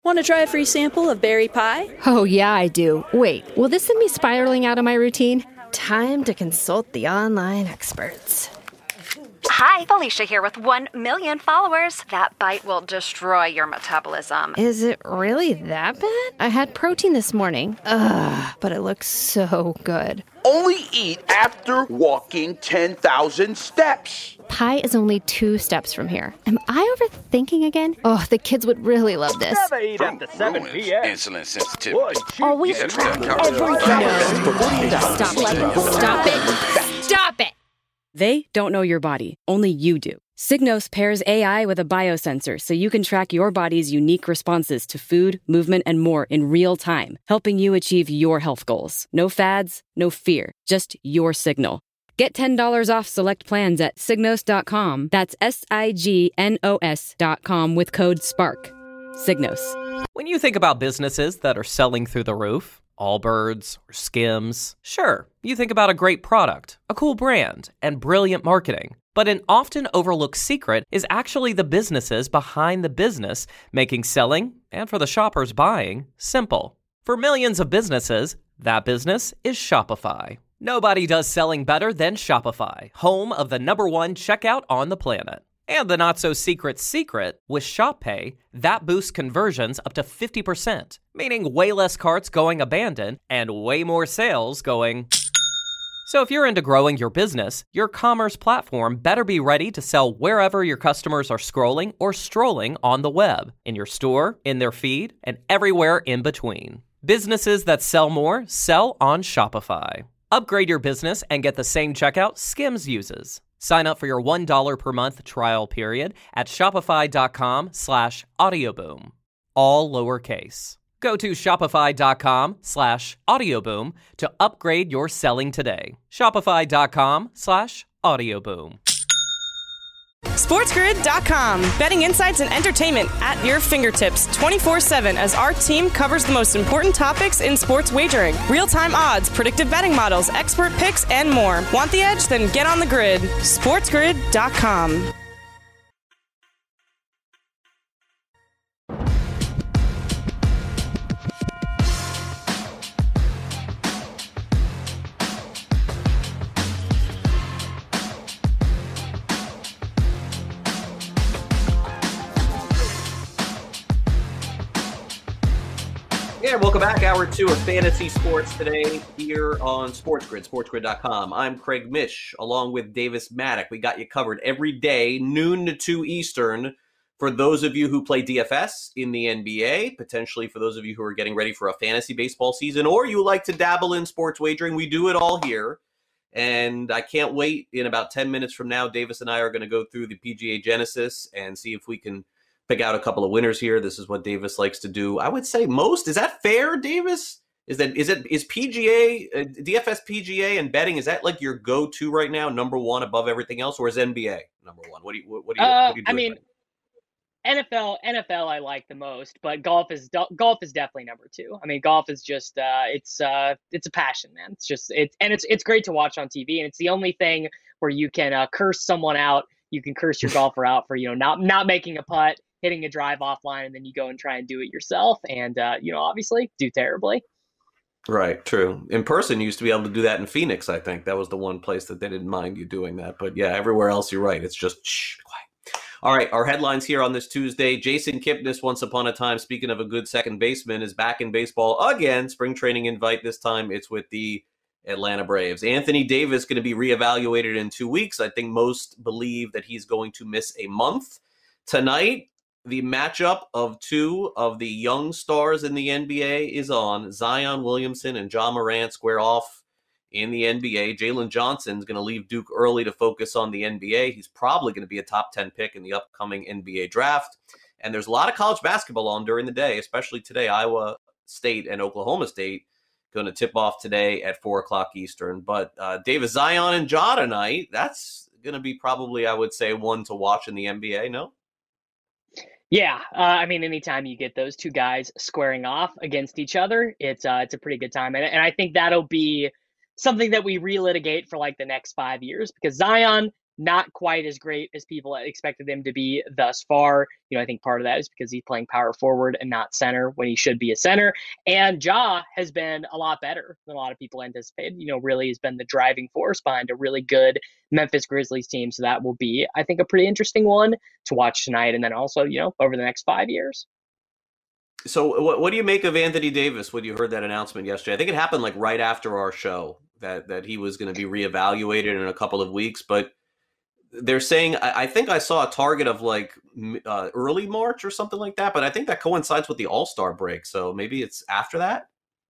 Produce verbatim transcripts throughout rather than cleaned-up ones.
Want to try a free sample of berry pie? Oh, yeah, I do. Wait, will this send me spiraling out of my routine? Time to consult the online experts. Hi, Felicia here with one million followers. That bite will destroy your metabolism. Is it really that bad? I had protein this morning. Ugh, but it looks so good. Only eat after walking ten thousand steps. Pie is only two steps from here. Am I overthinking again? Oh, the kids would really love this. Never eat after seven p.m. Insulin sensitivity. Always Yeah, track yeah, everything. yeah. Stop it. Stop it. Stop it. They don't know your body, only you do. Signos pairs A I with a biosensor so you can track your body's unique responses to food, movement, and more in real time, helping you achieve your health goals. No fads, no fear, just your signal. Get ten dollars off select plans at signos dot com. That's S I G N O S dot com with code SPARK. Signos. When you think about businesses that are selling through the roof, Allbirds or Skims, sure, you think about a great product, a cool brand, and brilliant marketing. But an often overlooked secret is actually the businesses behind the business, making selling, and for the shoppers buying, simple. For millions of businesses, that business is Shopify. Nobody does selling better than Shopify, home of the number one checkout on the planet. And the not-so-secret secret, with ShopPay, that boosts conversions up to fifty percent, meaning way less carts going abandoned and way more sales going... So if you're into growing your business, your commerce platform better be ready to sell wherever your customers are scrolling or strolling on the web, in your store, in their feed, and everywhere in between. Businesses that sell more sell on Shopify. Upgrade your business and get the same checkout Skims uses. Sign up for your one dollar per month trial period at shopify.com slash audioboom. All lowercase. Go to shopify.com slash audioboom to upgrade your selling today. Shopify.com slash audioboom. SportsGrid dot com. Betting insights and entertainment at your fingertips twenty-four seven as our team covers the most important topics in sports wagering. Real-time odds, predictive betting models, expert picks, and more. Want the edge? Then get on the grid. SportsGrid dot com. Yeah, welcome back. Hour two of Fantasy Sports today here on SportsGrid, SportsGrid dot com. I'm Craig Mish, along with Davis Maddock. We got you covered every day, noon to two Eastern, for those of you who play D F S in the N B A, potentially for those of you who are getting ready for a fantasy baseball season, or you like to dabble in sports wagering. We do it all here, and I can't wait. In about ten minutes from now, Davis and I are going to go through the P G A Genesis and see if we can pick out a couple of winners here. This is what Davis likes to do. I would say most. Is that fair, Davis? Is that is it is P G A, uh, D F S P G A and betting, is that like your go-to right now, number one above everything else, or is N B A number one? What do you what, what do you, uh, what do you do I mean, N F L N F L I like the most, but golf is golf is definitely number two. I mean, golf is just uh, it's uh, it's a passion, man. It's just it's and it's it's great to watch on T V, and it's the only thing where you can uh, curse someone out. You can curse your golfer out for you know not not making a putt, hitting a drive offline, and then you go and try and do it yourself, and uh, you know obviously do terribly. Right, true. In person, you used to be able to do that in Phoenix. I think that was the one place that they didn't mind you doing that. But yeah, everywhere else, you're right. It's just shh, quiet. All right, our headlines here on this Tuesday. Jason Kipnis, once upon a time, speaking of a good second baseman, is back in baseball again. Spring training invite this time. It's with the Atlanta Braves. Anthony Davis going to be reevaluated in two weeks. I think most believe that he's going to miss a month. Tonight, the matchup of two of the young stars in the N B A is on. Zion Williamson and Ja Morant square off in the N B A. Jalen Johnson's going to leave Duke early to focus on the N B A. He's probably going to be a top ten pick in the upcoming N B A draft. And there's a lot of college basketball on during the day, especially today. Iowa State and Oklahoma State going to tip off today at four o'clock Eastern. But uh, Davis, Zion and Ja tonight, that's going to be probably, I would say, one to watch in the N B A, no? Yeah, uh, I mean, anytime you get those two guys squaring off against each other, it's uh, it's a pretty good time. And, and I think that'll be something that we relitigate for like the next five years because Zion not quite as great as people expected him to be thus far. You know, I think part of that is because he's playing power forward and not center when he should be a center. And Ja has been a lot better than a lot of people anticipated. You know, really has been the driving force behind a really good Memphis Grizzlies team. So that will be, I think, a pretty interesting one to watch tonight. And then also, you know, over the next five years. So what, what do you make of Anthony Davis when you heard that announcement yesterday? I think it happened like right after our show that, that he was going to be reevaluated in a couple of weeks, but they're saying, I, I think I saw a target of like uh, early March or something like that, but I think that coincides with the All-Star break. So maybe it's after that.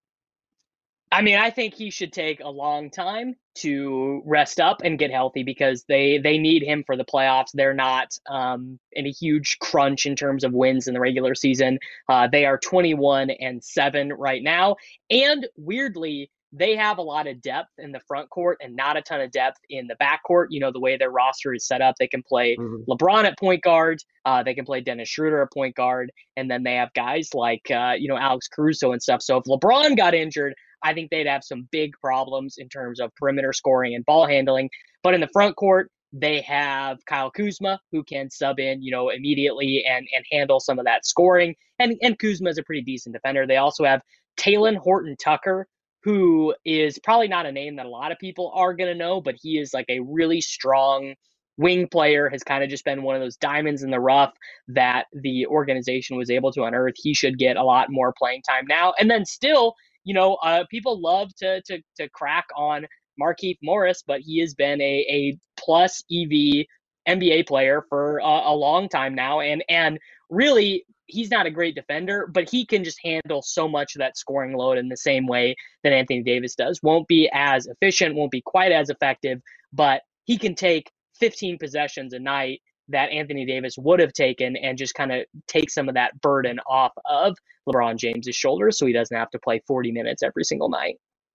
I mean, I think he should take a long time to rest up and get healthy because they, they need him for the playoffs. They're not um, in a huge crunch in terms of wins in the regular season. Uh, they are twenty-one and seven right now. And weirdly, they have a lot of depth in the front court and not a ton of depth in the back court. You know, the way their roster is set up, they can play mm-hmm. LeBron at point guard. Uh, they can play Dennis Schroeder at point guard. And then they have guys like, uh, you know, Alex Caruso and stuff. So if LeBron got injured, I think they'd have some big problems in terms of perimeter scoring and ball handling. But in the front court, they have Kyle Kuzma, who can sub in, you know, immediately and and handle some of that scoring. And, and Kuzma is a pretty decent defender. They also have Talen Horton-Tucker, who is probably not a name that a lot of people are going to know, but he is like a really strong wing player, has kind of just been one of those diamonds in the rough that the organization was able to unearth. He should get a lot more playing time now. And then still, you know, uh, people love to to to crack on Markieff Morris, but he has been a a plus E V N B A player for a, a long time now, and and really he's not a great defender, but he can just handle so much of that scoring load in the same way that Anthony Davis does. Won't be as efficient, won't be quite as effective, but he can take fifteen possessions a night that Anthony Davis would have taken and just kind of take some of that burden off of LeBron James's shoulders so he doesn't have to play forty minutes every single night.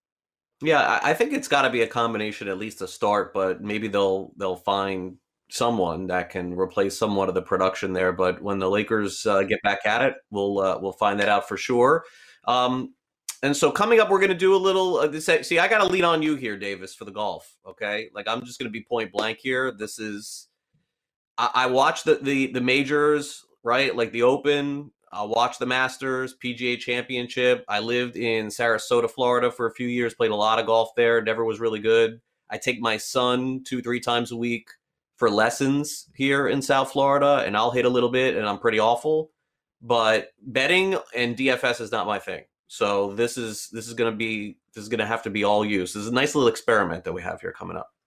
Yeah, I think it's got to be a combination, at least to start, but maybe they'll they'll find someone that can replace somewhat of the production there. But when the Lakers uh, get back at it, we'll uh, we'll find that out for sure. Um, and so coming up, we're going to do a little. Uh, this, see, I got to lean on you here, Davis, for the golf. Okay, like I'm just going to be point blank here. This is. I, I watch the, the the majors, right? Like the Open. I watch the Masters, P G A Championship. I lived in Sarasota, Florida for a few years, played a lot of golf there. Never was really good. I take my son two, three times a week for lessons here in South Florida, and I'll hit a little bit, and I'm pretty awful. But betting and D F S is not my thing. So this is this is going to be this is going to have to be all you. This is a nice little experiment that we have here coming up.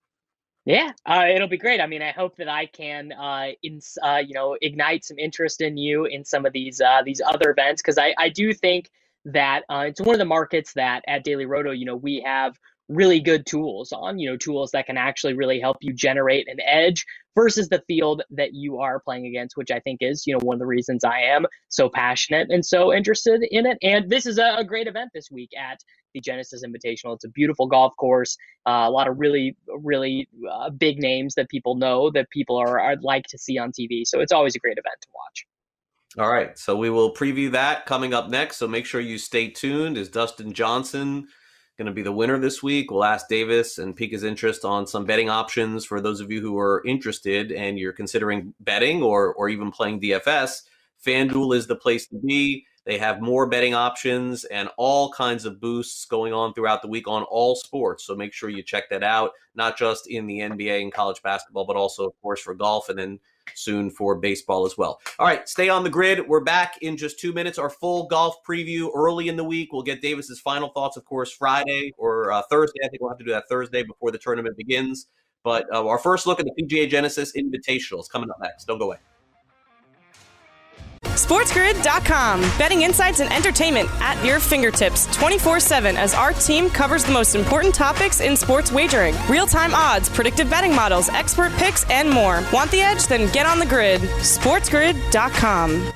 Yeah, uh, it'll be great. I mean, I hope that I can, uh, in, uh, you know, ignite some interest in you in some of these uh, these other events, because I, I do think that uh, it's one of the markets that at Daily Roto, you know, we have really good tools on, you know, tools that can actually really help you generate an edge versus the field that you are playing against, which I think is, you know, one of the reasons I am so passionate and so interested in it. And this is a, a great event this week at the Genesis Invitational. It's a beautiful golf course, uh, a lot of really, really uh, big names that people know, that people are, are like to see on T V. So it's always a great event to watch. All right. So we will preview that coming up next. So make sure you stay tuned. Is Dustin Johnson going to be the winner this week? We'll ask Davis and pique his interest on some betting options for those of you who are interested and you're considering betting or or even playing D F S. FanDuel is the place to be. They have more betting options and all kinds of boosts going on throughout the week on all sports. So make sure you check that out, not just in the N B A and college basketball, but also, of course, for golf and then soon for baseball as well. All right, stay on the grid. We're back in just two minutes. Our full golf preview early in the week. We'll get Davis's final thoughts, of course, Friday or uh, Thursday. I think we'll have to do that Thursday before the tournament begins. But uh, our first look at the P G A Genesis Invitational is coming up next. Don't go away. SportsGrid dot com. Betting insights and entertainment at your fingertips twenty-four seven as our team covers the most important topics in sports wagering. Real-time odds, predictive betting models, expert picks, and more. Want the edge? Then get on the grid. SportsGrid dot com.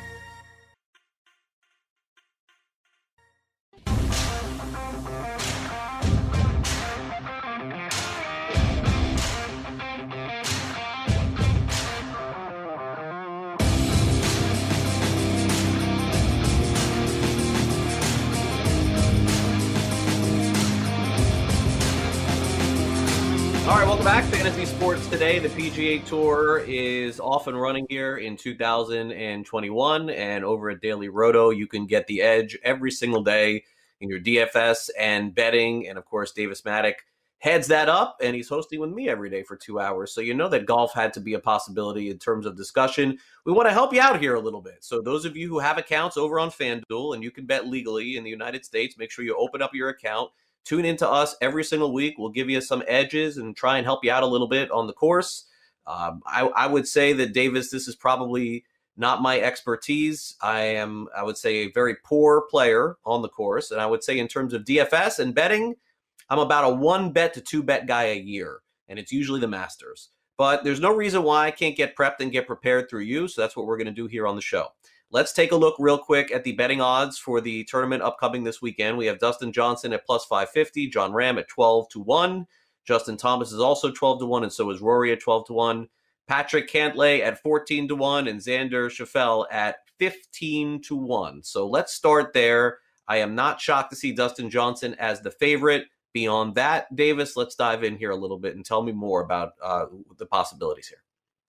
Welcome back, Fantasy Sports Today. The P G A Tour is off and running here in two thousand twenty-one, and over at Daily Roto, you can get the edge every single day in your D F S and betting. And of course, Davis Maddock heads that up, and he's hosting with me every day for two hours. So you know that golf had to be a possibility in terms of discussion. We want to help you out here a little bit. So those of you who have accounts over on FanDuel and you can bet legally in the United States, make sure you open up your account. Tune into us every single week. We'll give you some edges and try and help you out a little bit on the course. Um, I, I would say that, Davis, this is probably not my expertise. I am, I would say, a very poor player on the course. And I would say in terms of D F S and betting, I'm about a one bet to two bet guy a year, and it's usually the Masters. But there's no reason why I can't get prepped and get prepared through you, so that's what we're going to do here on the show. Let's take a look real quick at the betting odds for the tournament upcoming this weekend. We have Dustin Johnson at plus five fifty, John Ram at twelve to one. Justin Thomas is also twelve to one, and so is Rory at twelve to one. Patrick Cantlay at fourteen to one, and Xander Schauffele at fifteen to one. So let's start there. I am not shocked to see Dustin Johnson as the favorite. Beyond that, Davis, let's dive in here a little bit and tell me more about uh, the possibilities here.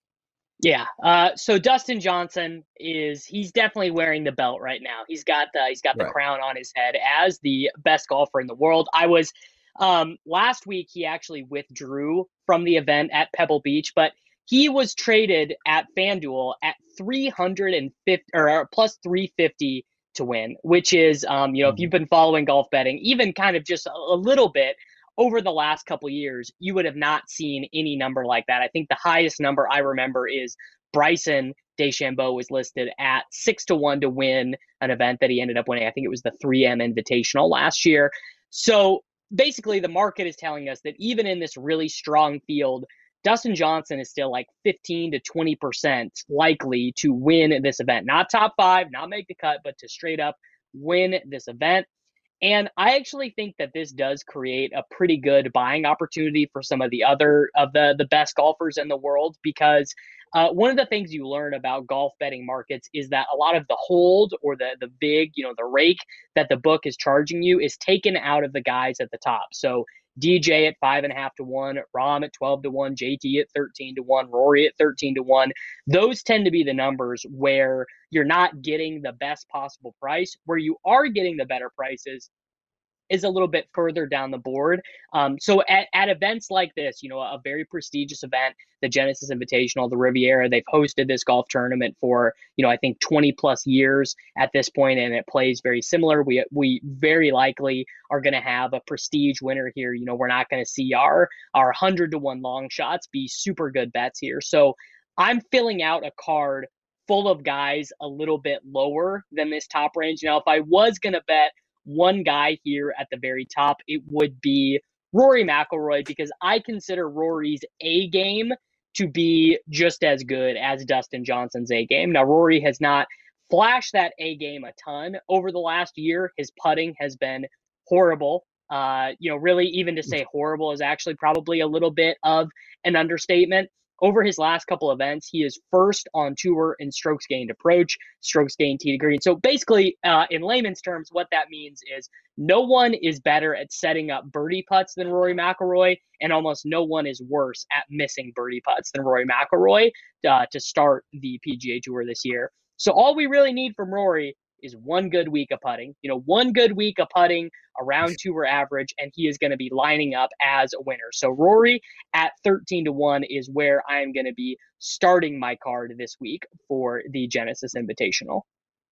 Yeah. Uh, so Dustin Johnson is he's definitely wearing the belt right now. He's got the he's got the Right. crown on his head as the best golfer in the world. I was um, last week he actually withdrew from the event at Pebble Beach, but he was traded at FanDuel at three hundred fifty or plus three fifty to win, which is um, you know, if you've been following golf betting, even kind of just a, a little bit over the last couple of years, you would have not seen any number like that. I think the highest number I remember is Bryson DeChambeau was listed at six to one to win an event that he ended up winning. I think it was the three M Invitational last year. So basically, the market is telling us that even in this really strong field, Dustin Johnson is still like fifteen to twenty percent likely to win this event. Not top five, not make the cut, but to straight up win this event. And I actually think that this does create a pretty good buying opportunity for some of the other of the, the best golfers in the world, because uh, one of the things you learn about golf betting markets is that a lot of the hold or the the big, you know, the rake that the book is charging you is taken out of the guys at the top. So D J at five and a half to one, Rahm at twelve to one, J T at thirteen to one, Rory at thirteen to one. Those tend to be the numbers where you're not getting the best possible price. Where you are getting the better prices is a little bit further down the board. Um, so at, at events like this, you know, a very prestigious event, the Genesis Invitational, the Riviera, they've hosted this golf tournament for, you know, I think twenty plus years at this point, and it plays very similar. We we very likely are going to have a prestige winner here. You know, we're not going to see our our one hundred to one long shots be super good bets here. So I'm filling out a card full of guys a little bit lower than this top range. Now, if I was going to bet one guy here at the very top, it would be Rory McIlroy, because I consider Rory's A game to be just as good as Dustin Johnson's A game. Now, Rory has not flashed that A game a ton over the last year. His putting has been horrible. Uh, you know, really, even to say horrible is actually probably a little bit of an understatement. Over his last couple events, he is first on tour in strokes gained approach, strokes gained tee to green. So basically, uh, in layman's terms, what that means is no one is better at setting up birdie putts than Rory McIlroy, and almost no one is worse at missing birdie putts than Rory McIlroy uh, to start the P G A Tour this year. So all we really need from Rory is one good week of putting. You know, one good week of putting around tour average, and he is going to be lining up as a winner. So Rory at thirteen to one is where I'm going to be starting my card this week for the Genesis Invitational.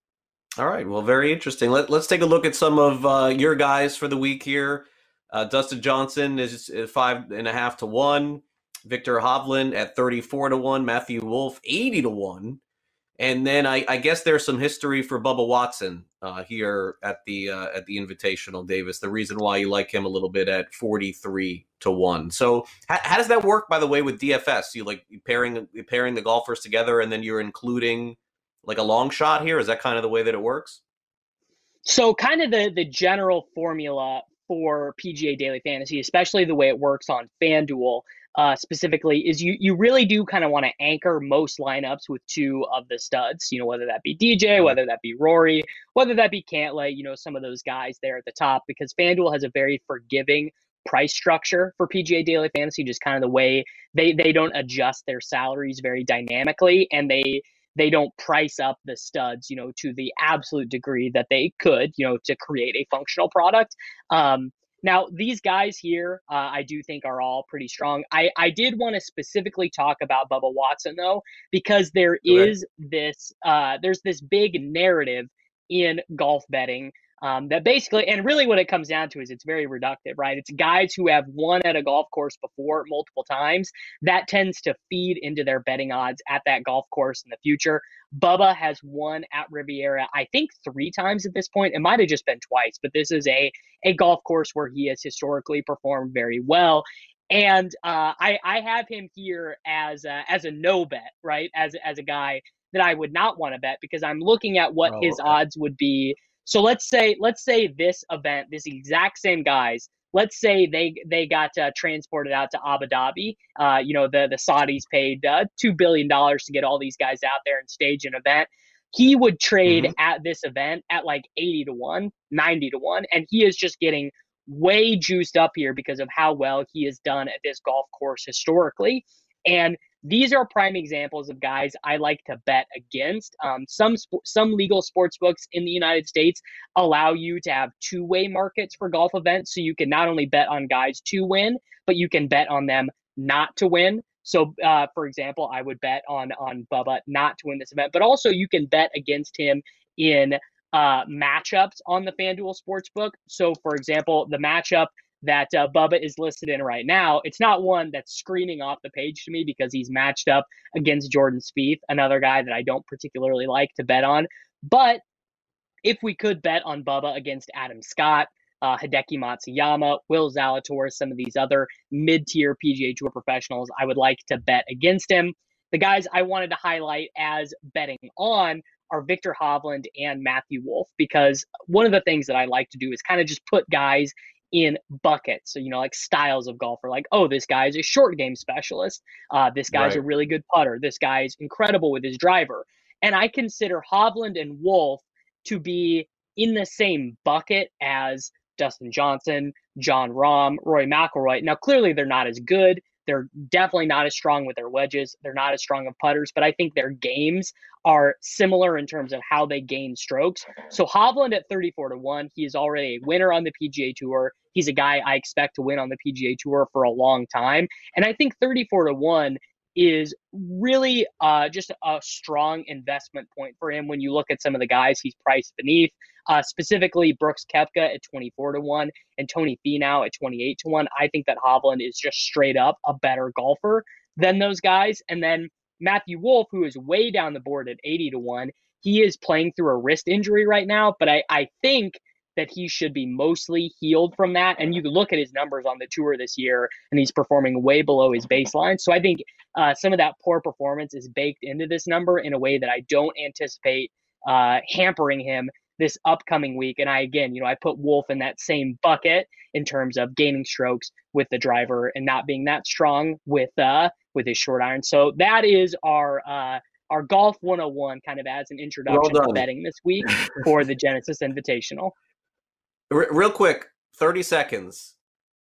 All right. Well, very interesting. Let, let's take a look at some of uh, your guys for the week here. Uh, Dustin Johnson is five and a half to one. Victor Hovland at thirty-four to one. Matthew Wolff, eighty to one. And then I, I guess there's some history for Bubba Watson uh, here at the uh, at the Invitational, Davis. The reason why you like him a little bit at forty-three to one. So how, how does that work, by the way, with D F S? You like pairing pairing the golfers together, and then you're including like a long shot here? Is that kind of the way that it works? So kind of the the general formula for P G A Daily Fantasy, especially the way it works on FanDuel, uh, specifically, is you you really do kind of want to anchor most lineups with two of the studs, you know, whether that be D J, whether that be Rory, whether that be Cantlay, you know, some of those guys there at the top, because FanDuel has a very forgiving price structure for P G A Daily Fantasy, just kind of the way they, they don't adjust their salaries very dynamically, and they they don't price up the studs, you know, to the absolute degree that they could, you know, to create a functional product. Um, now, these guys here, uh, I do think are all pretty strong. I, I did want to specifically talk about Bubba Watson, though, because there is this, uh, there's this big narrative in golf betting um, that basically, and really what it comes down to is it's very reductive, right? It's guys who have won at a golf course before multiple times. That tends to feed into their betting odds at that golf course in the future. Bubba has won at Riviera, I think three times at this point. It might have just been twice, but this is a, a golf course where he has historically performed very well. And uh, I, I have him here as a, as a no bet, right? As, as a guy that I would not want to bet, because I'm looking at what oh, his okay. odds would be. So let's say, let's say this event, this exact same guys, let's say they they got uh, transported out to Abu Dhabi. Uh, you know, the, the Saudis paid uh, two billion dollars to get all these guys out there and stage an event. He would trade mm-hmm. at this event at like eighty to one, ninety to one. And he is just getting way juiced up here because of how well he has done at this golf course historically. And these are prime examples of guys I like to bet against. Um, some sp- some legal sports books in the United States allow you to have two-way markets for golf events, so you can not only bet on guys to win, but you can bet on them not to win. So, uh, for example, I would bet on on Bubba not to win this event, but also you can bet against him in uh, matchups on the FanDuel Sportsbook. So, for example, the matchup that uh, Bubba is listed in right now, it's not one that's screaming off the page to me because he's matched up against Jordan Spieth, another guy that I don't particularly like to bet on. But if we could bet on Bubba against Adam Scott, uh, Hideki Matsuyama, Will Zalatoris, some of these other mid-tier P G A Tour professionals, I would like to bet against him. The guys I wanted to highlight as betting on are Viktor Hovland and Matthew Wolff, because one of the things that I like to do is kind of just put guys in buckets. So, you know, like styles of golfer, like, oh, this guy's a short game specialist. Uh, this guy's right. a really good putter. This guy's incredible with his driver. And I consider Hovland and Wolff to be in the same bucket as Dustin Johnson, Jon Rahm, Rory McIlroy. Now, clearly they're not as good. They're definitely not as strong with their wedges. They're not as strong of putters, but I think their games are similar in terms of how they gain strokes. So Hovland at thirty-four to one, he is already a winner on the P G A Tour. He's a guy I expect to win on the P G A Tour for a long time. And I think thirty-four to one is really uh, just a strong investment point for him when you look at some of the guys he's priced beneath, uh, specifically Brooks Koepka at twenty-four to one and Tony Finau at twenty-eight to one. I think that Hovland is just straight up a better golfer than those guys. And then Matthew Wolff, who is way down the board at eighty to one, he is playing through a wrist injury right now, but I, I think that he should be mostly healed from that. And you can look at his numbers on the tour this year, and he's performing way below his baseline. So I think uh, some of that poor performance is baked into this number in a way that I don't anticipate uh, hampering him this upcoming week. And I, again, you know, I put Wolff in that same bucket in terms of gaining strokes with the driver and not being that strong with uh, with his short iron. So that is our uh, our Golf one oh one kind of as an introduction well to betting this week for the Genesis Invitational. Real quick, thirty seconds.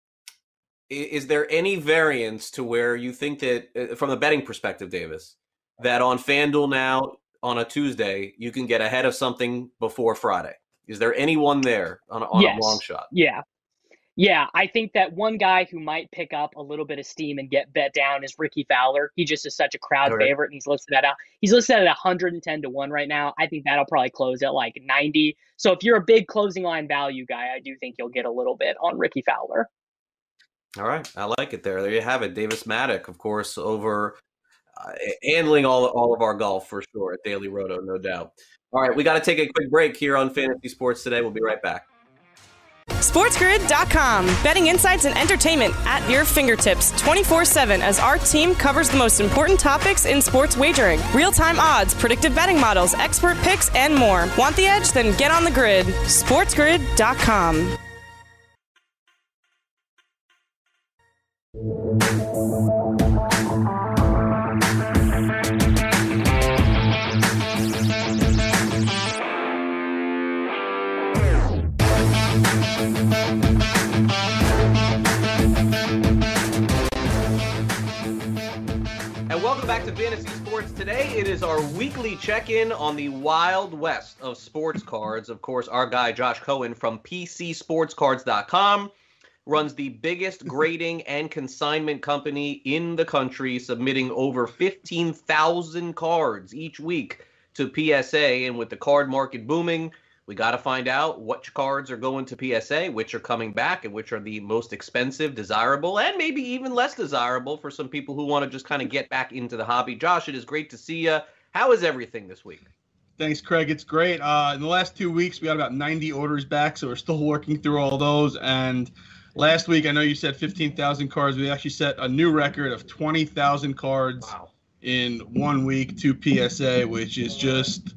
Is there any variance to where you think that, from a betting perspective, Davis, that on FanDuel now on a Tuesday, you can get ahead of something before Friday? Is there anyone there on, a, on yes. a long shot? Yeah. Yeah, I think that one guy who might pick up a little bit of steam and get bet down is Ricky Fowler. He just is such a crowd right. favorite, and he's listed at he's listed at one hundred ten to one right now. I think that'll probably close at like ninety. So if you're a big closing line value guy, I do think you'll get a little bit on Ricky Fowler. All right, I like it there. There you have it. Davis Maddock, of course, over uh, handling all all of our golf for sure at Daily Roto, no doubt. All right, we got to take a quick break here on Fantasy Sports Today. We'll be right back. SportsGrid dot com. Betting insights and entertainment at your fingertips twenty-four seven as our team covers the most important topics in sports wagering. Real-time odds, predictive betting models, expert picks, and more. Want the edge? Then get on the grid. SportsGrid dot com. welcome back to Fantasy Sports. Today it is our weekly check-in on the Wild West of sports cards. Of course, our guy Josh Cohen from P C Sports Cards dot com runs the biggest grading and consignment company in the country, submitting over fifteen thousand cards each week to P S A. And with the card market booming, we got to find out which cards are going to P S A, which are coming back, and which are the most expensive, desirable, and maybe even less desirable for some people who want to just kind of get back into the hobby. Josh, it is great to see you. How is everything this week? Thanks, Craig. It's great. Uh, in the last two weeks, we got about ninety orders back, so we're still working through all those. And last week, I know you said fifteen thousand cards. We actually set a new record of twenty thousand cards wow. in one week to P S A, which is just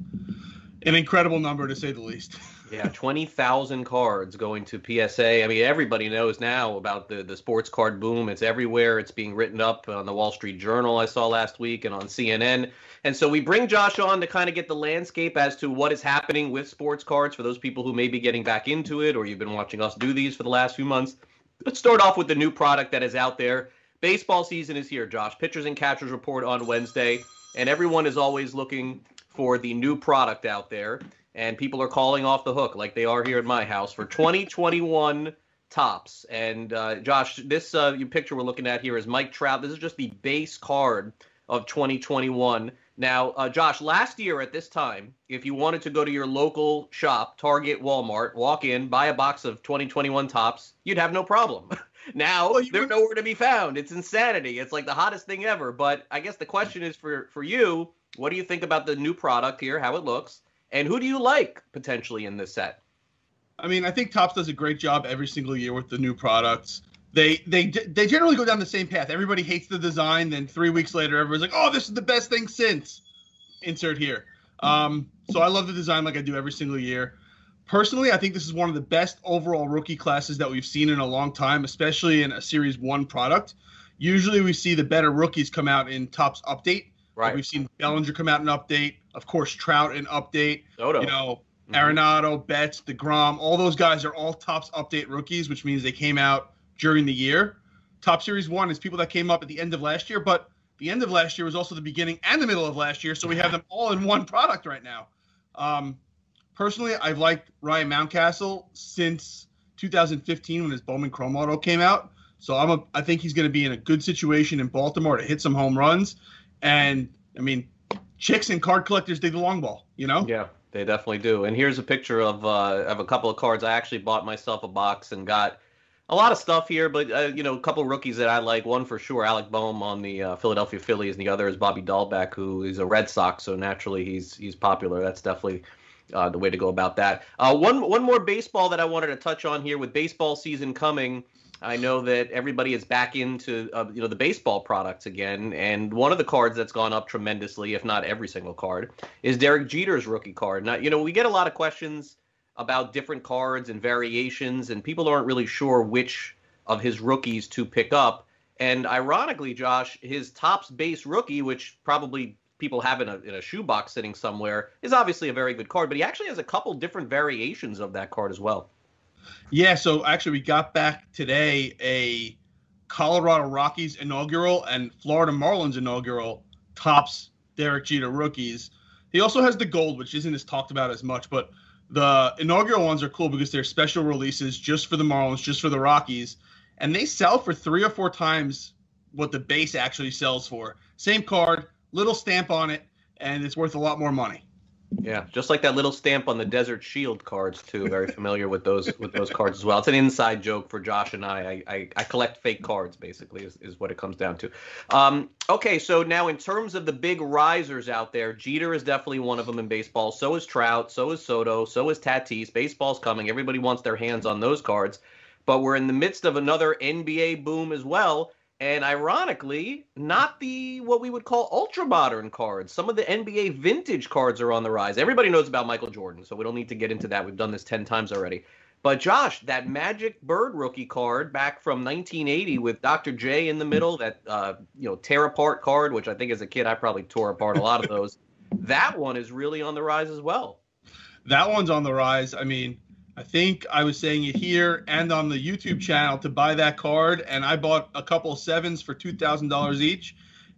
an incredible number, to say the least. Yeah, twenty thousand cards going to P S A. I mean, everybody knows now about the, the sports card boom. It's everywhere. It's being written up on the Wall Street Journal I saw last week and on C N N. And so we bring Josh on to kind of get the landscape as to what is happening with sports cards for those people who may be getting back into it, or you've been watching us do these for the last few months. Let's start off with the new product that is out there. Baseball season is here, Josh. Pitchers and catchers report on Wednesday, and everyone is always looking for the new product out there, and people are calling off the hook like they are here at my house for twenty twenty-one Topps. And uh, Josh, this uh, picture we're looking at here is Mike Trout. This is just the base card of twenty twenty-one. Now, uh, Josh, last year at this time, if you wanted to go to your local shop, Target, Walmart, walk in, buy a box of twenty twenty-one Topps, you'd have no problem. Now, well, they're nowhere to be found. It's insanity. It's like the hottest thing ever. But I guess the question is for, for you, what do you think about the new product here, how it looks, and who do you like potentially in this set? I mean, I think Topps does a great job every single year with the new products. They they they generally go down the same path. Everybody hates the design, then three weeks later, everyone's like, oh, this is the best thing since. Insert here. Um, so I love the design like I do every single year. Personally, I think this is one of the best overall rookie classes that we've seen in a long time, especially in a Series one product. Usually we see the better rookies come out in Topps Update. Right. Like we've seen Bellinger come out in Update. Of course, Trout in Update. Soto. You know, mm-hmm. Arenado, Betts, DeGrom. All those guys are all Topps Update rookies, which means they came out during the year. Top Series one is people that came up at the end of last year, but the end of last year was also the beginning and the middle of last year, so we have them all in one product right now. Um, personally, I've liked Ryan Mountcastle since two thousand fifteen when his Bowman Chrome Auto came out. So I'm a, I think he's going to be in a good situation in Baltimore to hit some home runs. And, I mean, chicks and card collectors dig the long ball, you know? Yeah, they definitely do. And here's a picture of uh, of a couple of cards. I actually bought myself a box and got a lot of stuff here, but, uh, you know, a couple of rookies that I like. One for sure, Alec Boehm on the uh, Philadelphia Phillies, and the other is Bobby Dahlbeck, who is a Red Sox, so naturally he's he's popular. That's definitely uh, the way to go about that. Uh, one, one more baseball that I wanted to touch on here. With baseball season coming, I know that everybody is back into uh, you know the baseball products again, and one of the cards that's gone up tremendously, if not every single card, is Derek Jeter's rookie card. Now, you know, we get a lot of questions about different cards and variations, and people aren't really sure which of his rookies to pick up. And ironically, Josh, his Topps base rookie, which probably people have in a, in a shoebox sitting somewhere, is obviously a very good card, but he actually has a couple different variations of that card as well. Yeah, so actually we got back today a Colorado Rockies inaugural and Florida Marlins inaugural Topps Derek Jeter rookies. He also has the gold, which isn't as talked about as much, but the inaugural ones are cool because they're special releases just for the Marlins, just for the Rockies, and they sell for three or four times what the base actually sells for. Same card, little stamp on it, and it's worth a lot more money. Yeah, just like that little stamp on the Desert Shield cards too. Very familiar with those with those cards as well. It's an inside joke for Josh and I. I, I, I collect fake cards, basically, is, is what it comes down to. Um, okay, so now in terms of the big risers out there, Jeter is definitely one of them in baseball. So is Trout. So is Soto. So is Tatis. Baseball's coming. Everybody wants their hands on those cards. But we're in the midst of another N B A boom as well. And ironically, not the what we would call ultra-modern cards. Some of the N B A vintage cards are on the rise. Everybody knows about Michael Jordan, so we don't need to get into that. We've done this ten times already. But Josh, that Magic Bird rookie card back from nineteen eighty with Doctor J in the middle, that uh, you know tear-apart card, which I think as a kid I probably tore apart a lot of those. That one is really on the rise as well. That one's on the rise. I mean, I think I was saying it here and on the YouTube channel to buy that card, and I bought a couple of sevens for two thousand dollars each,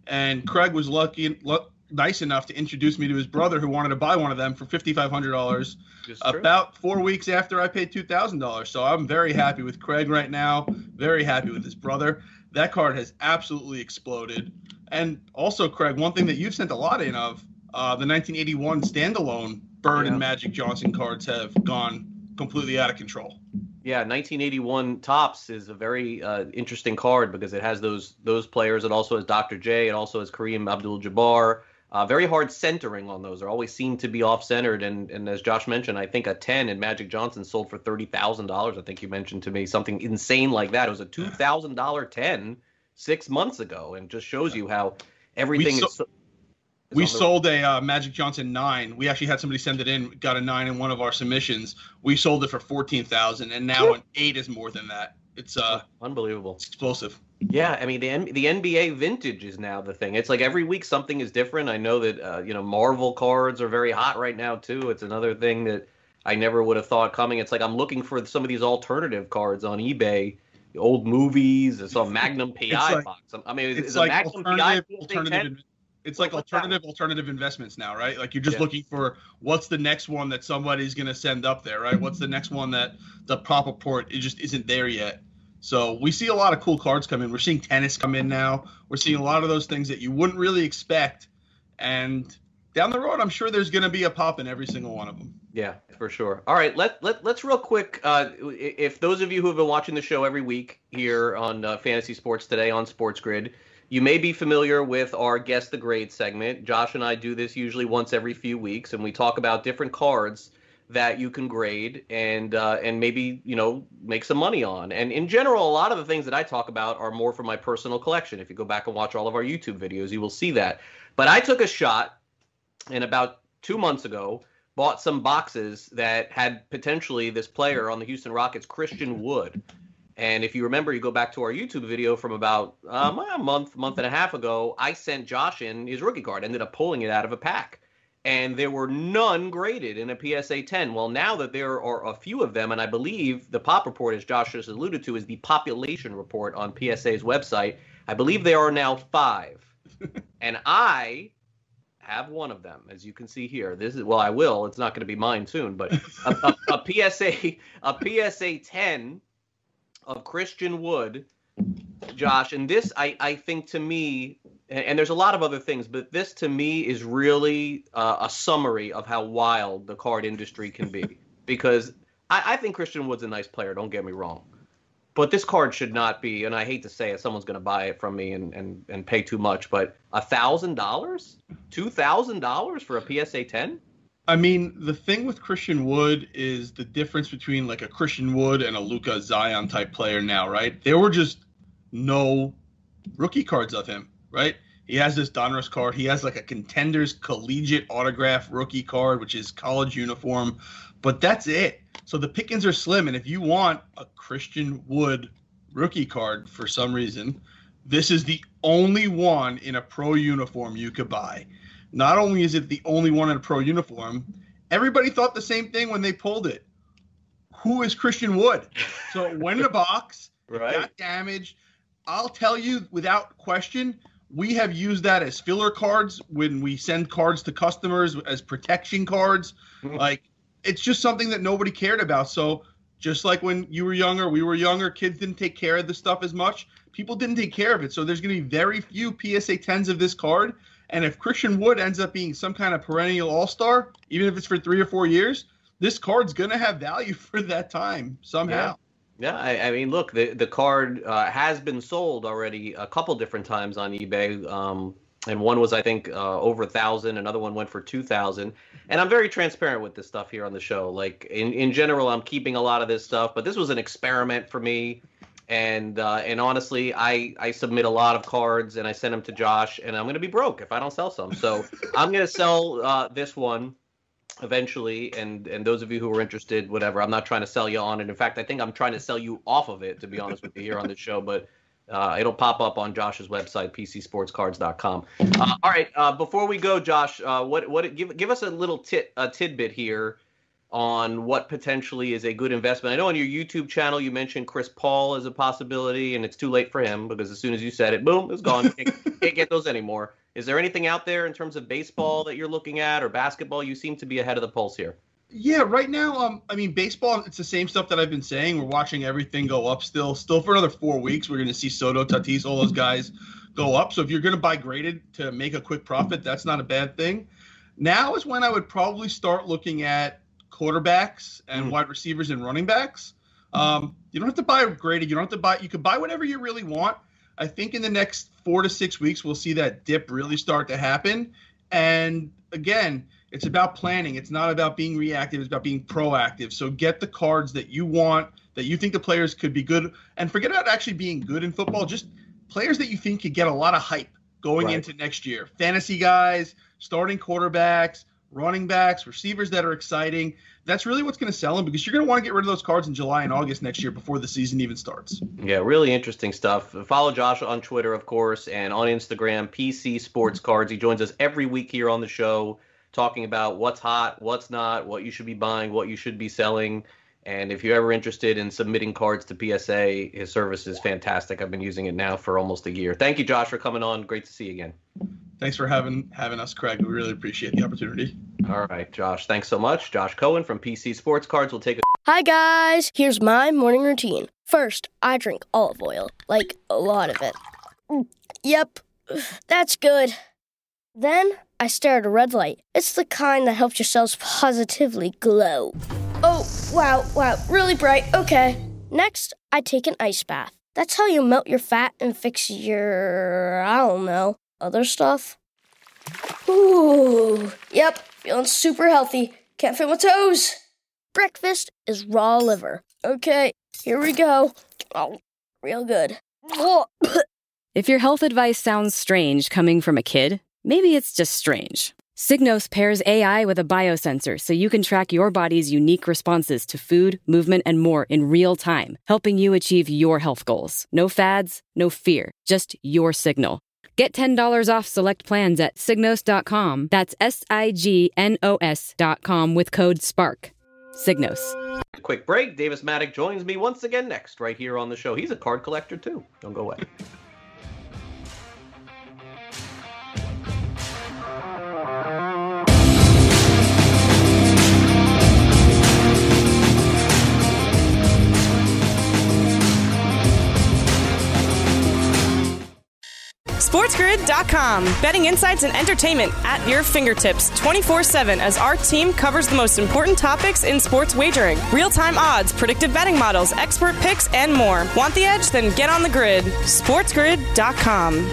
and Craig was lucky, lu- nice enough to introduce me to his brother who wanted to buy one of them for fifty-five hundred dollars about four weeks after I paid two thousand dollars. So I'm very happy with Craig right now, very happy with his brother. That card has absolutely exploded. And also, Craig, one thing that you've sent a lot in of, uh, the nineteen eighty-one standalone Bird yeah. and Magic Johnson cards have gone completely out of control. Yeah, nineteen eighty-one Topps is a very uh, interesting card because it has those those players. It also has Doctor J. It also has Kareem Abdul-Jabbar. Uh, very hard centering on those. They always seem to be off-centered. And, and as Josh mentioned, I think a ten in Magic Johnson sold for thirty thousand dollars. I think you mentioned to me something insane like that. It was a two thousand dollars ten six months ago, and just shows you how everything so- is... So- We sold a uh, Magic Johnson nine. We actually had somebody send it in, got a nine in one of our submissions. We sold it for fourteen thousand dollars, and now an eight is more than that. It's uh unbelievable. It's explosive. Yeah, I mean, the N- the N B A vintage is now the thing. It's like every week something is different. I know that, uh, you know, Marvel cards are very hot right now, too. It's another thing that I never would have thought coming. It's like I'm looking for some of these alternative cards on eBay, old movies, I saw Magnum P I like, box. I mean, is, it's is like a Magnum P I alternative, It's like What's alternative that? alternative investments now, right? Like you're just Yeah. looking for what's the next one that somebody's going to send up there, right? What's the next one that the prop report it just isn't there yet. So we see a lot of cool cards come in. We're seeing tennis come in now. We're seeing a lot of those things that you wouldn't really expect. And down the road, I'm sure there's going to be a pop in every single one of them. Yeah, for sure. All right, let, let, let's real quick, uh, if those of you who have been watching the show every week here on uh, Fantasy Sports Today on Sports Grid, you may be familiar with our Guess the Grade segment. Josh and I do this usually once every few weeks, and we talk about different cards that you can grade and uh, and maybe, you know, make some money on. And in general, a lot of the things that I talk about are more for my personal collection. If you go back and watch all of our YouTube videos, you will see that. But I took a shot, and about two months ago, bought some boxes that had potentially this player on the Houston Rockets, Christian Wood. And if you remember, you go back to our YouTube video from about um, a month, month and a half ago, I sent Josh in his rookie card, ended up pulling it out of a pack. And there were none graded in a P S A ten. Well, now that there are a few of them, and I believe the pop report, as Josh just alluded to, is the population report on P S A's website. I believe there are now five. And I have one of them, as you can see here. This is, well, I will. It's not going to be mine soon, but a, a, a P S A, a P S A ten of Christian Wood, Josh. And this, I, I think, to me, and, and there's a lot of other things, but this to me is really uh, a summary of how wild the card industry can be. Because I, I think Christian Wood's a nice player, don't get me wrong. But this card should not be, and I hate to say it, someone's going to buy it from me and, and, and pay too much, but one thousand dollars? two thousand dollars for a P S A ten? I mean, the thing with Christian Wood is the difference between like a Christian Wood and a Luka Zion type player now, right? There were just no rookie cards of him, right? He has this Donruss card. He has like a Contenders collegiate autograph rookie card, which is college uniform, but that's it. So the pickings are slim, and if you want a Christian Wood rookie card for some reason, this is the only one in a pro uniform you could buy. Not only is it the only one in a pro uniform, everybody thought the same thing when they pulled it. Who is Christian Wood? So it went in a box, right. Got damaged. I'll tell you without question, we have used that as filler cards when we send cards to customers as protection cards. Mm-hmm. Like, it's just something that nobody cared about. So just like when you were younger, we were younger, kids didn't take care of this stuff as much. People didn't take care of it. So there's going to be very few P S A tens of this card. And if Christian Wood ends up being some kind of perennial all-star, even if it's for three or four years, this card's going to have value for that time somehow. Yeah, yeah I, I mean, look, the, the card uh, has been sold already a couple different times on eBay. Um, and one was, I think, uh, over a thousand. Another one went for two thousand. And I'm very transparent with this stuff here on the show. Like, in, in general, I'm keeping a lot of this stuff. But this was an experiment for me. And uh, and honestly, I, I submit a lot of cards, and I send them to Josh, and I'm going to be broke if I don't sell some. So I'm going to sell uh, this one eventually, and, and those of you who are interested, whatever, I'm not trying to sell you on it. In fact, I think I'm trying to sell you off of it, to be honest with you, here on the show. But uh, it'll pop up on Josh's website, p c sports cards dot com. Uh, all right, uh, before we go, Josh, uh, what what give give us a little tit a tidbit here. on what potentially is a good investment. I know on your YouTube channel you mentioned Chris Paul as a possibility, and it's too late for him because as soon as you said it, boom, it's gone. Can't, can't get those anymore. Is there anything out there in terms of baseball that you're looking at or basketball? You seem to be ahead of the pulse here. Yeah, right now, um, I mean, baseball, it's the same stuff that I've been saying. We're watching everything go up still. Still for another four weeks, we're going to see Soto, Tatis, all those guys go up. So if you're going to buy graded to make a quick profit, that's not a bad thing. Now is when I would probably start looking at quarterbacks and mm. wide receivers and running backs. Um, you don't have to buy graded. You don't have to buy. You can buy whatever you really want. I think in the next four to six weeks, we'll see that dip really start to happen. And again, it's about planning. It's not about being reactive. It's about being proactive. So get the cards that you want, that you think the players could be good. And forget about actually being good in football. Just players that you think could get a lot of hype going right into next year. Fantasy guys, starting quarterbacks, running backs, receivers that are exciting. That's really what's going to sell them because you're going to want to get rid of those cards in July and August next year before the season even starts. Yeah, really interesting stuff. Follow Josh on Twitter, of course, and on Instagram, P C Sports Cards. He joins us every week here on the show talking about what's hot, what's not, what you should be buying, what you should be selling. And if you're ever interested in submitting cards to P S A, his service is fantastic. I've been using it now for almost a year. Thank you, Josh, for coming on. Great to see you again. Thanks for having having us, Craig. We really appreciate the opportunity. All right, Josh. Thanks so much. Josh Cohen from P C Sports Cards will take a... Hi, guys. Here's my morning routine. First, I drink olive oil. Like, a lot of it. Yep, that's good. Then, I stare at a red light. It's the kind that helps your cells positively glow. Oh, wow, wow, really bright. Okay. Next, I take an ice bath. That's how you melt your fat and fix your, I don't know, other stuff. Ooh, yep, feeling super healthy. Can't feel my toes. Breakfast is raw liver. Okay, here we go. Oh, real good. If your health advice sounds strange coming from a kid, maybe it's just strange. Signos pairs A I with a biosensor so you can track your body's unique responses to food, movement, and more in real time, helping you achieve your health goals. No fads, no fear, just your signal. Get ten dollars off select plans at signos dot com. That's S I G N O S dot com with code SPARK. Signos. Quick break. Davis Maddock joins me once again next, right here on the show. He's a card collector, too. Don't go away. SportsGrid dot com. Betting insights and entertainment at your fingertips twenty-four seven as our team covers the most important topics in sports wagering. Real-time odds, predictive betting models, expert picks, and more. Want the edge? Then get on the grid. SportsGrid dot com.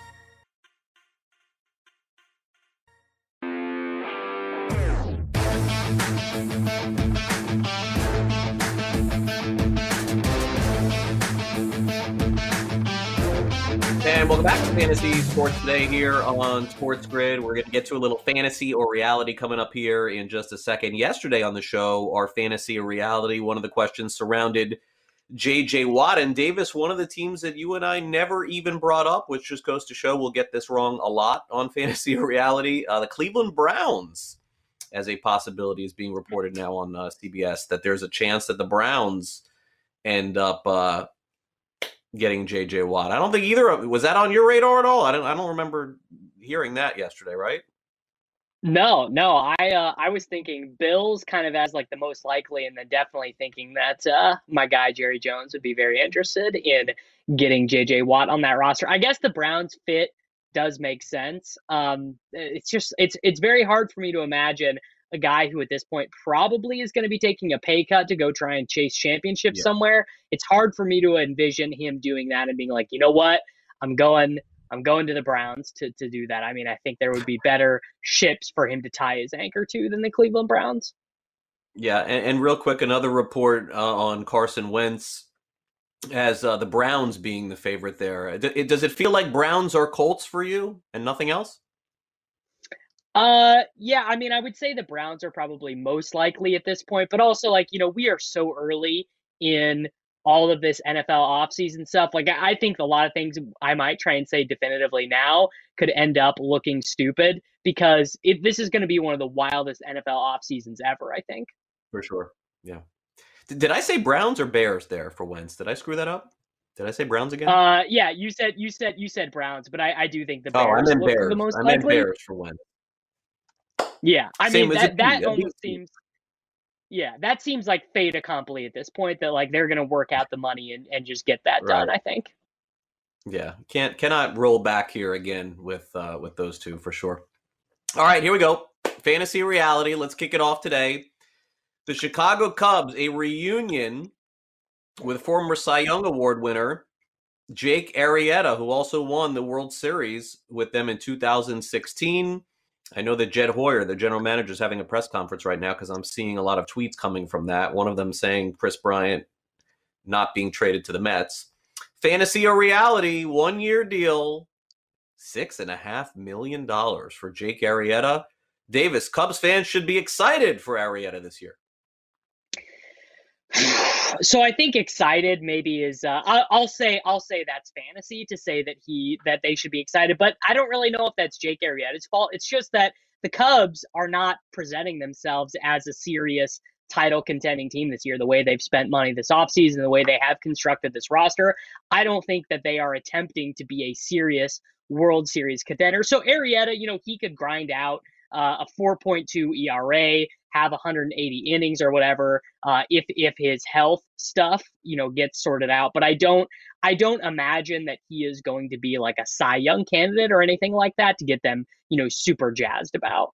And welcome back to Fantasy Sports Today here on Sports Grid. We're going to get to a little fantasy or reality coming up here in just a second. Yesterday on the show, our fantasy or reality, one of the questions surrounded J J Watt. And Davis, one of the teams that you and I never even brought up, which just goes to show we'll get this wrong a lot on fantasy or reality, uh, the Cleveland Browns as a possibility is being reported now on uh, C B S, that there's a chance that the Browns end up uh, getting J J Watt. I don't think either of was that on your radar at all. I don't. I don't remember hearing that yesterday. Right? No, no. I uh, I was thinking Bills kind of as like the most likely, and then definitely thinking that uh, my guy Jerry Jones would be very interested in getting J J Watt on that roster. I guess the Browns fit does make sense. Um, it's just it's it's very hard for me to imagine a guy who at this point probably is going to be taking a pay cut to go try and chase championships yeah. somewhere. It's hard for me to envision him doing that and being like, you know what, I'm going, I'm going to the Browns to, to do that. I mean, I think there would be better ships for him to tie his anchor to than the Cleveland Browns. Yeah. And, and real quick, another report uh, on Carson Wentz as uh, the Browns being the favorite there. Does it feel like Browns are Colts for you and nothing else? Uh, yeah, I mean, I would say the Browns are probably most likely at this point, but also like, you know, we are so early in all of this N F L offseason stuff. Like, I think a lot of things I might try and say definitively now could end up looking stupid because it, this is going to be one of the wildest N F L off seasons ever, I think. For sure. Yeah. Did, did I say Browns or Bears there for Wentz? Did I screw that up? Did I say Browns again? Uh, yeah, you said you said you said Browns, but I, I do think the oh, Bears I meant look Bears. the most I meant likely. Bears for Wentz. Yeah, I Same mean as that a that team, a almost big team. seems. Yeah, that seems like fait accompli at this point. That like they're gonna work out the money and, and just get that done. Right. I think. Yeah, can't cannot roll back here again with uh, with those two for sure. All right, here we go. Fantasy reality. Let's kick it off today. The Chicago Cubs, a reunion with former Cy Young Award winner Jake Arrieta, who also won the World Series with them in two thousand sixteen. I know that Jed Hoyer, the general manager, is having a press conference right now because I'm seeing a lot of tweets coming from that. One of them saying Chris Bryant not being traded to the Mets. Fantasy or reality, one-year deal, six and a half million dollars for Jake Arrieta. Davis, Cubs fans should be excited for Arrieta this year. So I think excited maybe is uh, I'll, I'll say I'll say that's fantasy to say that he that they should be excited, but I don't really know if that's Jake Arrieta's fault. It's just that the Cubs are not presenting themselves as a serious title contending team this year. The way they've spent money this offseason, the way they have constructed this roster, I don't think that they are attempting to be a serious World Series contender. So Arrieta, you know, he could grind out uh, a four point two E R A, have one hundred eighty innings or whatever, uh, if if his health stuff, you know, gets sorted out. But I don't I don't imagine that he is going to be like a Cy Young candidate or anything like that to get them, you know, super jazzed about.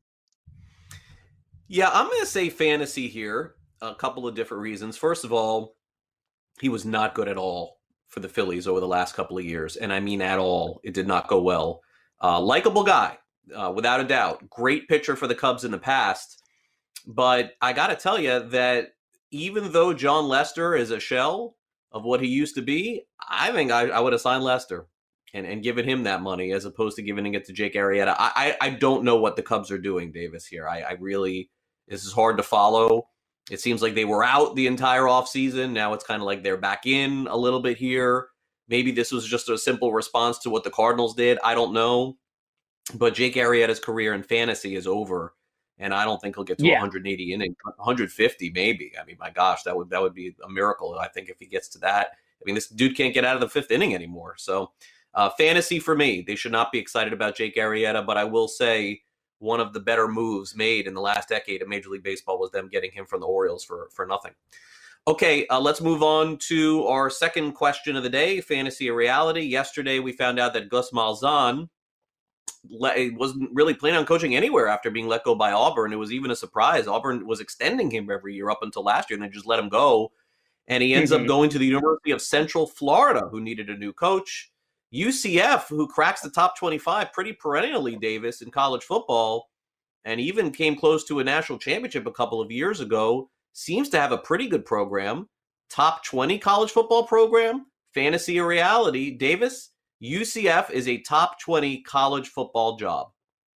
Yeah, I'm going to say fantasy here. A couple of different reasons. First of all, he was not good at all for the Phillies over the last couple of years. And I mean at all. It did not go well. Uh, likable guy, uh, without a doubt. Great pitcher for the Cubs in the past. But I got to tell you that even though John Lester is a shell of what he used to be, I think I, I would have signed Lester and, and given him that money as opposed to giving it to Jake Arrieta. I, I, I don't know what the Cubs are doing, Davis, here. I, I really, this is hard to follow. It seems like they were out the entire offseason. Now it's kind of like they're back in a little bit here. Maybe this was just a simple response to what the Cardinals did. I don't know. But Jake Arrieta's career in fantasy is over. And I don't think he'll get to Yeah. one hundred eighty innings, one hundred fifty maybe. I mean, my gosh, that would that would be a miracle. I think if he gets to that, I mean, this dude can't get out of the fifth inning anymore. So, uh, fantasy for me, they should not be excited about Jake Arrieta. But I will say one of the better moves made in the last decade of Major League Baseball was them getting him from the Orioles for for nothing. Okay, uh, let's move on to our second question of the day: fantasy or reality. Yesterday, we found out that Gus Malzahn wasn't really planning on coaching anywhere after being let go by Auburn. It was even a surprise. Auburn was extending him every year up until last year, and they just let him go. And he ends Mm-hmm. up going to the University of Central Florida, who needed a new coach. U C F, who cracks the top twenty-five pretty perennially, Davis, in college football, and even came close to a national championship a couple of years ago, seems to have a pretty good program. Top twenty college football program, fantasy or reality. Davis, U C F is a top twenty college football job.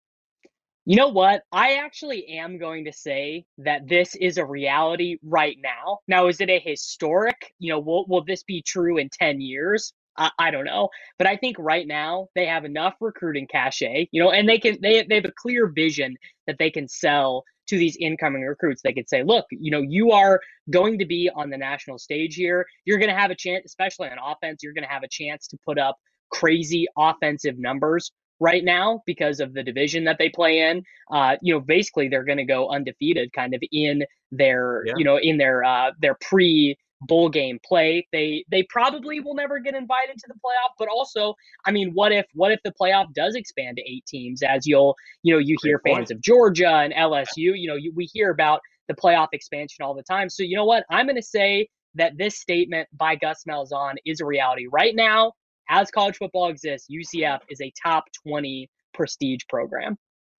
You know what? I actually am going to say that this is a reality right now. Now, is it a historic? You know, will will this be true in ten years? I, I don't know. But I think right now they have enough recruiting cachet, you know, and they can they they have a clear vision that they can sell to these incoming recruits. They could say, look, you know, you are going to be on the national stage here. You're going to have a chance, especially on offense, you're going to have a chance to put up crazy offensive numbers right now because of the division that they play in. Uh, you know, basically they're going to go undefeated kind of in their, Yeah. you know, in their uh, their pre bowl game play. They they probably will never get invited to the playoff, but also, I mean, what if what if the playoff does expand to eight teams? As you'll, you know, you hear Great fans point. of Georgia and L S U, you know, you, we hear about the playoff expansion all the time. So you know what? I'm going to say that this statement by Gus Malzahn is a reality right now. As college football exists, U C F is a top twenty prestige program.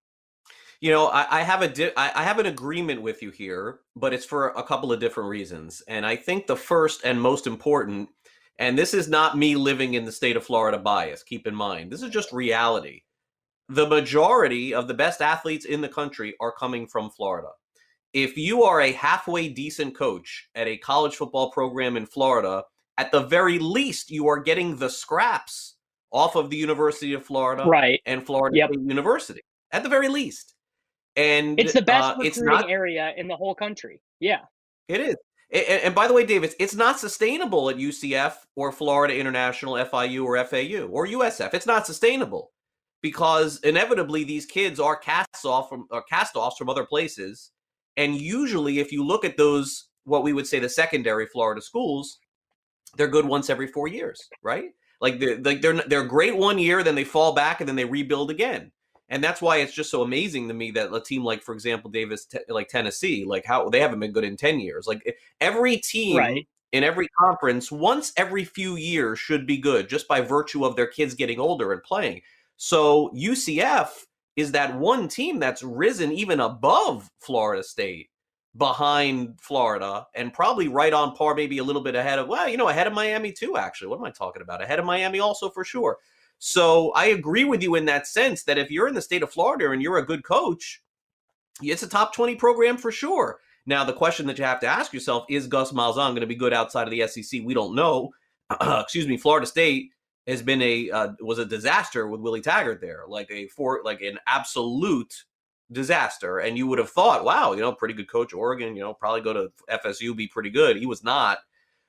You know, I, I have a di- I, I have an agreement with you here, but it's for a couple of different reasons. And I think the first and most important, and this is not me living in the state of Florida bias, keep in mind, this is just reality. The majority of the best athletes in the country are coming from Florida. If you are a halfway decent coach at a college football program in Florida, at the very least, you are getting the scraps off of the University of Florida Right. and Florida Yep. State University, at the very least. And it's the best uh, recruiting it's not, area in the whole country. Yeah. It is. And, and by the way, Davis, it's not sustainable at U C F or Florida International, F I U or F A U or U S F. It's not sustainable because inevitably these kids are cast off from or cast offs from other places. And usually if you look at those, what we would say the secondary Florida schools, they're good once every four years, right? Like they're, like they're, they're great one year, then they fall back and then they rebuild again. And that's why it's just so amazing to me that a team like, for example, Davis, te- like Tennessee, like how they haven't been good in ten years. Like every team right. in every conference, once every few years should be good just by virtue of their kids getting older and playing. So U C F is that one team that's risen even above Florida State, behind Florida, and probably right on par, maybe a little bit ahead of, well, you know, ahead of Miami too, actually. What am I talking about? Ahead of Miami also for sure. So I agree with you in that sense that if you're in the state of Florida and you're a good coach, it's a top twenty program for sure. Now, the question that you have to ask yourself, is Gus Malzahn going to be good outside of the S E C? We don't know. Excuse me. Florida State has been a uh, was a disaster with Willie Taggart there, like a for like an absolute disaster. And you would have thought, wow, you know, pretty good coach, Oregon, you know, probably go to F S U, be pretty good. He was not.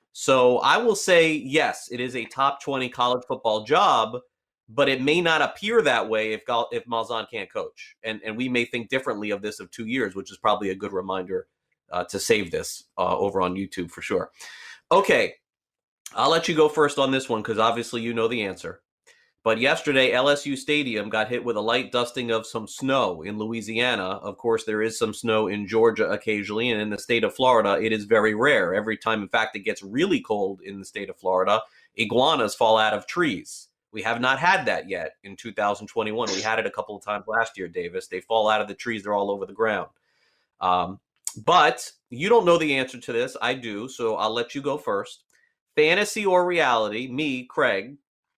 So I will say, yes, it is a top twenty college football job, but it may not appear that way if if Malzahn can't coach. And and we may think differently of this of two years, which is probably a good reminder uh, to save this uh, over on YouTube for sure. Okay, I'll let you go first on this one because obviously you know the answer. But yesterday, L S U Stadium got hit with a light dusting of some snow in Louisiana. Of course, there is some snow in Georgia occasionally, and in the state of Florida, it is very rare. Every time, in fact, it gets really cold in the state of Florida, iguanas fall out of trees. We have not had that yet in two thousand twenty-one. We had it a couple of times last year, Davis. They fall out of the trees. They're all over the ground. Um, but you don't know the answer to this. I do, so I'll let you go first. Fantasy or reality, me, Craig,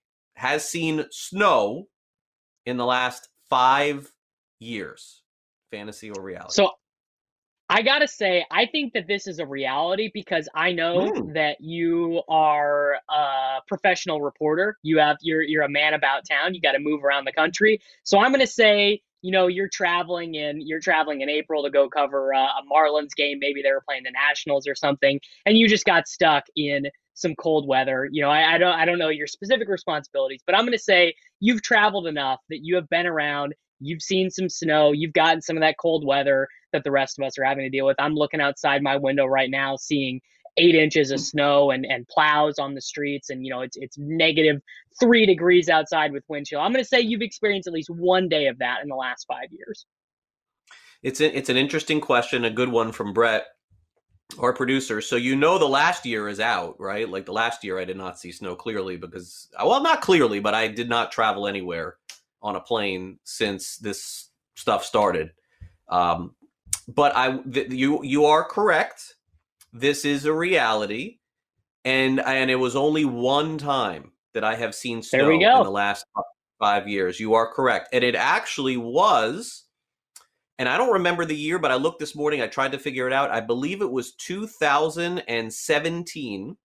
has seen snow in the last five years. Fantasy or reality? So I got to say, I think that this is a reality because I know Mm. that you are a professional reporter. You have you're you're a man about town. You got to move around the country. So I'm going to say, you know, you're traveling in you're traveling in April to go cover uh, a Marlins game. Maybe they were playing the Nationals or something, and you just got stuck in some cold weather. You know, I, I don't I don't know your specific responsibilities, but I'm going to say you've traveled enough that you have been around. You've seen some snow. You've gotten some of that cold weather that the rest of us are having to deal with. I'm looking outside my window right now, seeing eight inches of snow and, and plows on the streets. And, you know, it's it's negative three degrees outside with wind chill. I'm going to say you've experienced at least one day of that in the last five years. It's a, it's an interesting question, a good one from Brett, our producer. So you know the last year is out, right? Like the last year I did not see snow clearly because, well, not clearly, but I did not travel anywhere on a plane since this stuff started. Um, but I, th- you, you are correct. This is a reality, and and it was only one time that I have seen snow in the last five years. You are correct, and it actually was. And I don't remember the year, but I looked this morning. I tried to figure it out. I believe it was two thousand seventeen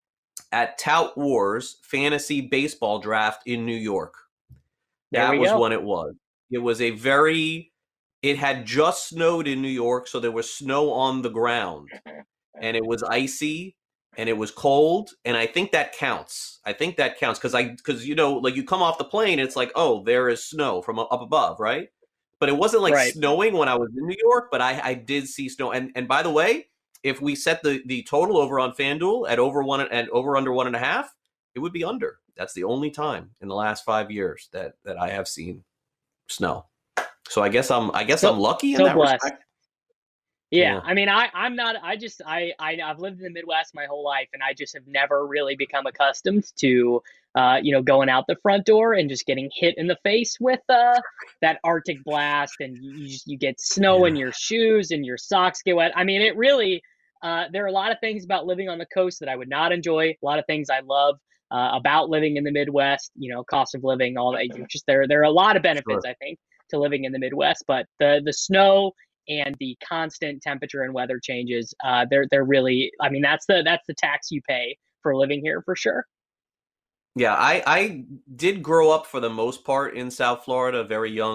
at Tout Wars Fantasy Baseball Draft in New York. That was when it was. It was a very, it had just snowed in New York, so there was snow on the ground. And it was icy, and it was cold, and I think that counts. I think that counts, because, I, because you know, like you come off the plane, it's like, oh, there is snow from up above, right? But it wasn't like right. snowing when I was in New York, but I, I did see snow. And and by the way, if we set the, the total over on FanDuel at over one and over under one and a half, it would be under. That's the only time in the last five years that, that I have seen snow. So I guess I'm I guess so, I'm lucky in so that blessed. respect. Yeah, Yeah. I mean, I, I'm not, I just, I, I, I've lived in the Midwest my whole life, and I just have never really become accustomed to, uh, you know, going out the front door and just getting hit in the face with uh, that Arctic blast, and you, just, you get snow in your shoes and your socks get wet. I mean, it really, uh, there are a lot of things about living on the coast that I would not enjoy, a lot of things I love uh, about living in the Midwest, you know, cost of living, all that. You just, there, there are a lot of benefits, Sure. I think, to living in the Midwest, but the, the snow and the constant temperature and weather changes, uh, they're they're really, I mean, that's the that's the tax you pay for living here for sure. Yeah, I, I did grow up for the most part in South Florida, very young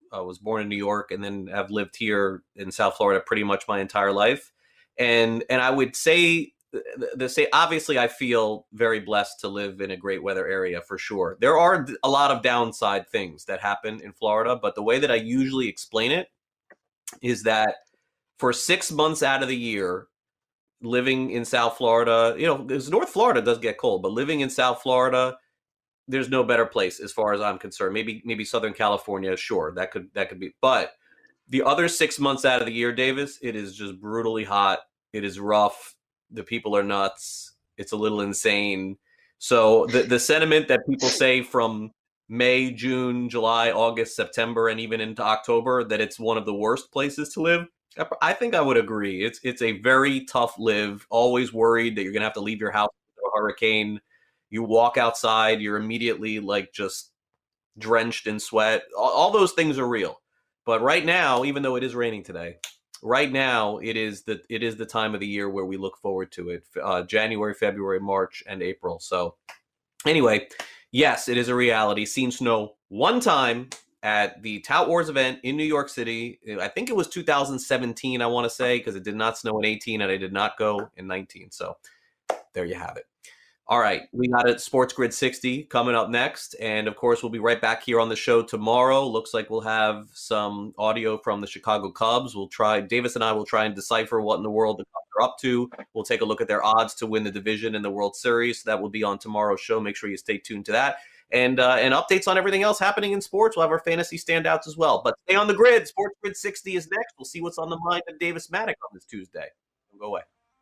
I was born in New York and then have lived here in South Florida pretty much my entire life. And and I would say, the say obviously I feel very blessed to live in a great weather area for sure. There are a lot of downside things that happen in Florida, but the way that I usually explain it is that for six months out of the year, living in South Florida, you know, because North Florida does get cold, but living in South Florida, there's no better place as far as I'm concerned. Maybe maybe Southern California, sure, that could that could be. But the other six months out of the year, Davis, it is just brutally hot. It is rough. The people are nuts. It's a little insane. So the the sentiment that people say from May, June, July, August, September, and even into October that it's one of the worst places to live, I think I would agree. It's it's a very tough live. Always worried that you're gonna have to leave your house for a hurricane. You walk outside, you're immediately like just drenched in sweat. All, all those things are real. But right now, even though it is raining today, right now it is the it is the time of the year where we look forward to it. Uh, January, February, March, and April. So anyway, yes, it is a reality. Seen snow one time at the Tout Wars event in New York City. I think it was two thousand seventeen, I want to say, because it did not snow in eighteen and I did not go in nineteen. So there you have it. All right, we got a Sports Grid sixty coming up next. And of course, we'll be right back here on the show tomorrow. Looks like we'll have some audio from the Chicago Cubs. We'll try, Davis and I will try and decipher what in the world the Cubs are up to. We'll take a look at their odds to win the division in the World Series. So that will be on tomorrow's show. Make sure you stay tuned to that. And uh, and updates on everything else happening in sports. We'll have our fantasy standouts as well. But stay on the grid. Sports Grid sixty is next. We'll see what's on the mind of Davis Maddock on this Tuesday. Don't go away.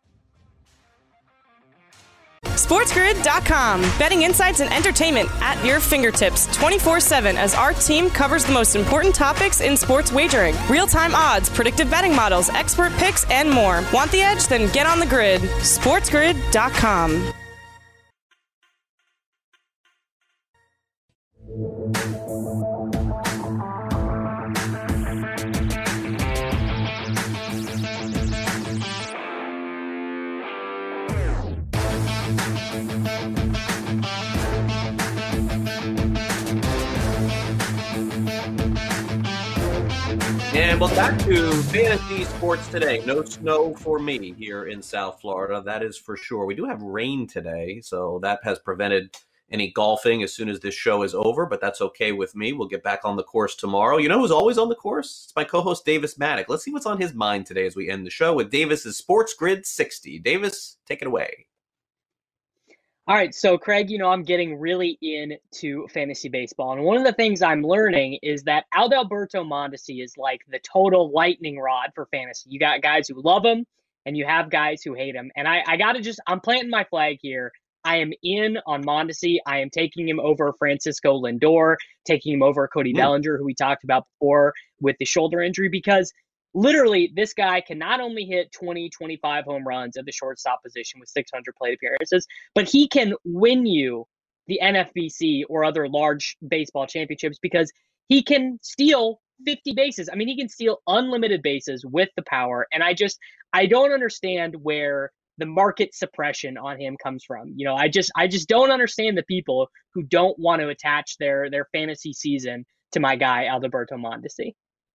SportsGrid dot com. Betting insights and entertainment at your fingertips twenty-four seven as our team covers the most important topics in sports wagering. Real-time odds, predictive betting models, expert picks, and more. Want the edge? Then get on the grid. SportsGrid dot com. And welcome back to Fantasy Sports Today. No snow for me here in South Florida, that is for sure. We do have rain today, so that has prevented any golfing as soon as this show is over, but that's okay with me. We'll get back on the course tomorrow. You know who's always on the course? It's my co-host Davis Maddock. Let's see what's on his mind today as we end the show with Davis's Sports Grid sixty. Davis, take it away. All right, so Craig, you know, I'm getting really into fantasy baseball. And one of the things I'm learning is that Adalberto Mondesi is like the total lightning rod for fantasy. You got guys who love him and you have guys who hate him. And I, I got to just, I'm planting my flag here. I am in on Mondesi. I am taking him over Francisco Lindor, taking him over Cody mm. Bellinger, who we talked about before with the shoulder injury, because literally, this guy can not only hit twenty, twenty-five home runs at the shortstop position with six hundred plate appearances, but he can win you the N F B C or other large baseball championships because he can steal fifty bases. I mean, he can steal unlimited bases with the power. And I just, I don't understand where the market suppression on him comes from. You know, I just, I just don't understand the people who don't want to attach their, their fantasy season to my guy, Adalberto Mondesi.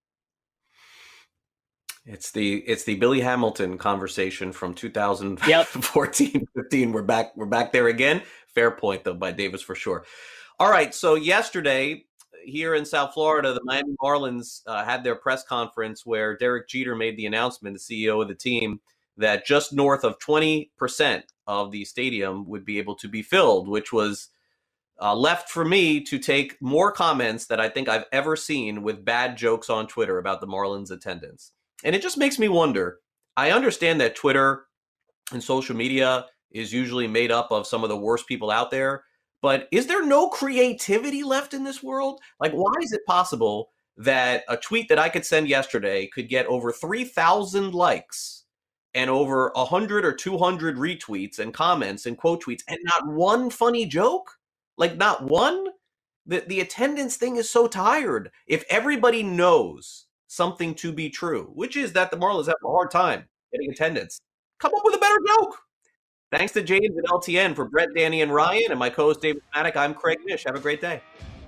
It's the it's the Billy Hamilton conversation from two thousand fourteen, yep. fifteen. We're back we're back there again. Fair point though by Davis for sure. All right, so yesterday here in South Florida, the Miami Marlins uh, had their press conference where Derek Jeter made the announcement, the C E O of the team, that just north of twenty percent of the stadium would be able to be filled, which was uh, left for me to take more comments that I think I've ever seen with bad jokes on Twitter about the Marlins attendance. And it just makes me wonder. I understand that Twitter and social media is usually made up of some of the worst people out there, but is there no creativity left in this world? Like, why is it possible that a tweet that I could send yesterday could get over three thousand likes and over one hundred or two hundred retweets and comments and quote tweets and not one funny joke? Like, not one? The, the attendance thing is so tired. If everybody knows something to be true, which is that the Marlins have a hard time getting attendance, come up with a better joke. Thanks to James and L T N. For Brett, Danny, and Ryan, and my co-host David Maddock, I'm Craig Nish. Have a great day.